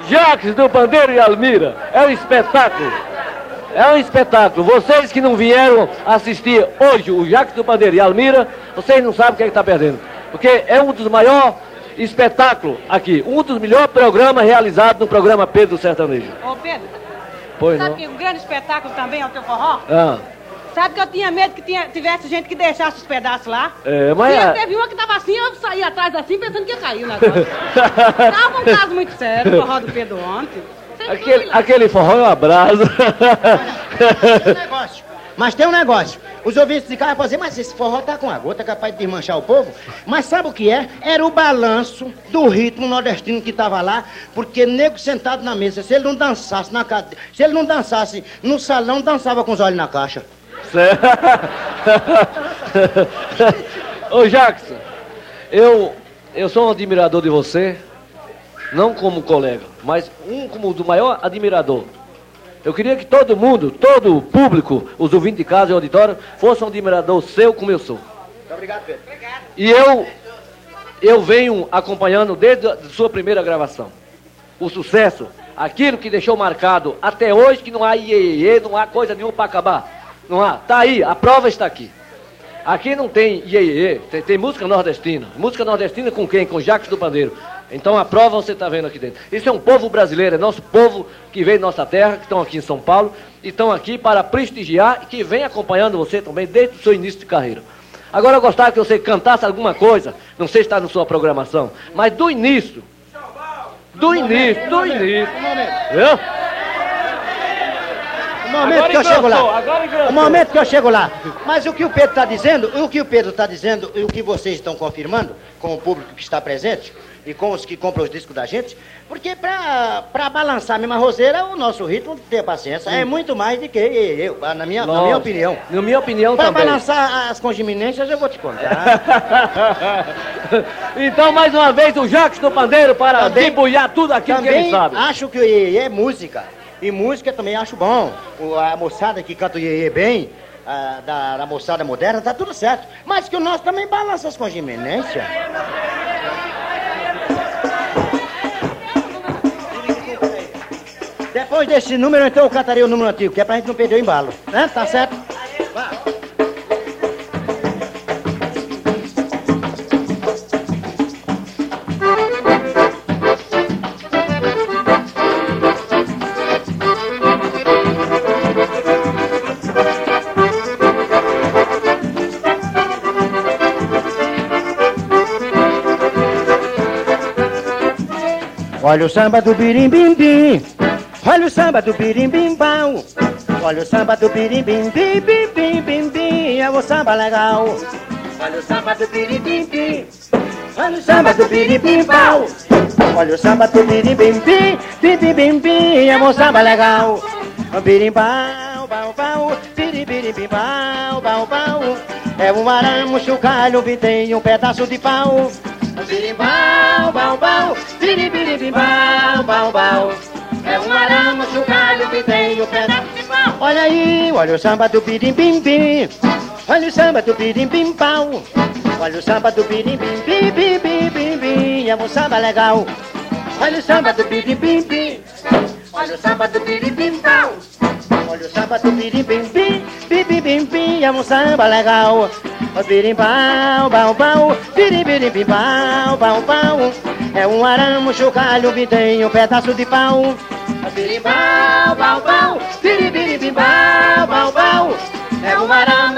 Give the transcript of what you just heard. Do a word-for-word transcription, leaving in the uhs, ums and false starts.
Jacques do Pandeiro e Almira. É um espetáculo. É um espetáculo. Vocês que não vieram assistir hoje o Jacques do Pandeiro e Almira, vocês não sabem o que é que está perdendo. Porque é um dos maiores espetáculos aqui. Um dos melhores programas realizados no programa Pedro Sertanejo. Ô Pedro, pois sabe não? que o grande espetáculo também é o teu forró? Ah. Sabe que eu tinha medo que tinha, tivesse gente que deixasse os pedaços lá? É, mas... E teve uma que tava assim, eu saí atrás assim, pensando que ia cair o negócio. Tava um caso muito sério, o forró do Pedro ontem. Aquele, aquele forró é um abraço. Tem um negócio. Mas tem um negócio. Os ouvintes de casa vão dizer, mas esse forró tá com a gota, capaz de desmanchar o povo. Mas sabe o que é? Era o balanço do ritmo nordestino que tava lá, porque nego sentado na mesa, se ele não dançasse na cadeira, se ele não dançasse no salão, dançava com os olhos na caixa. Ô Jackson, eu, eu sou um admirador de você, não como colega, mas um como do maior admirador. Eu queria que todo mundo, todo o público, os ouvintes de casa e auditório, fosse um admirador seu como eu sou. Muito obrigado, Pedro. Obrigado. E eu, eu venho acompanhando desde a sua primeira gravação. O sucesso, aquilo que deixou marcado até hoje, que não há iê, iê, não há coisa nenhuma para acabar. Não há, tá aí, a prova está aqui. Aqui não tem iê, iê, tem, tem música nordestina. Música nordestina com quem? Com Jacques do Pandeiro. Então a prova você está vendo aqui dentro. Isso é um povo brasileiro, é nosso povo que veio de nossa terra, que estão aqui em São Paulo, e estão aqui para prestigiar e que vem acompanhando você também desde o seu início de carreira. Agora eu gostaria que você cantasse alguma coisa, não sei se está na sua programação, mas do início. Do início, do início. Viu? O momento que eu chego lá. O momento que eu chego lá. Mas o que o Pedro está dizendo, o que o Pedro está dizendo e o que vocês estão confirmando com o público que está presente e com os que compram os discos da gente, porque para para balançar a mesma roseira, o nosso ritmo, ter paciência, é muito mais do que eu, na minha, na minha opinião. Na minha opinião pra também. Para balançar as congeminências, eu vou te contar. Então, mais uma vez, o Jacques do Pandeiro para debulhar tudo aquilo que ele sabe. Acho que o iê é música. E música também acho bom. O, a moçada que canta o iê bem, a, da, da moçada moderna, tá tudo certo. Mas que o nosso também balança as congeminências. Depois desse número, então eu cantarei o número antigo, que é pra gente não perder o embalo. Né? Tá certo? Vai. Olha o samba do birim-bim-bim, olha o samba do birim-bim-bam, olha o samba do birim-bim-bim-bim-bim-bim, é o samba legal. Olha o samba do birim-bim-bim, olha o samba do birim-bim-bam, olha o samba do birim-bim-bim-bim-bim-bim, é o samba legal. Birim-bam, bam, bam, birim-bim-bam, bam, bam, é um arame, um chocalho que tem um pedaço de pau. Birimbau, bau, bau, biribiribimbau, bau, bau. É um arame, um chocalho que tem um pedaço de pau. Olha aí, olha o samba do birim-bim-bim, olha o samba do birim-bim-bau, olha o samba do birim-bim-bim-bim-bim-bim, é um samba legal. Olha o samba do birim-bim-bim, olha o samba do birim-bim-bau, olha o samba do birim-bim-bim-bim-bim, é um samba legal. Birimbau, bau, bau, biribiribimbau, bau, bau. É um arame, um chocalho que tem um pedaço de pau. Birimbau, bau, bau, biribiribimbau, bau, bau. É um arame.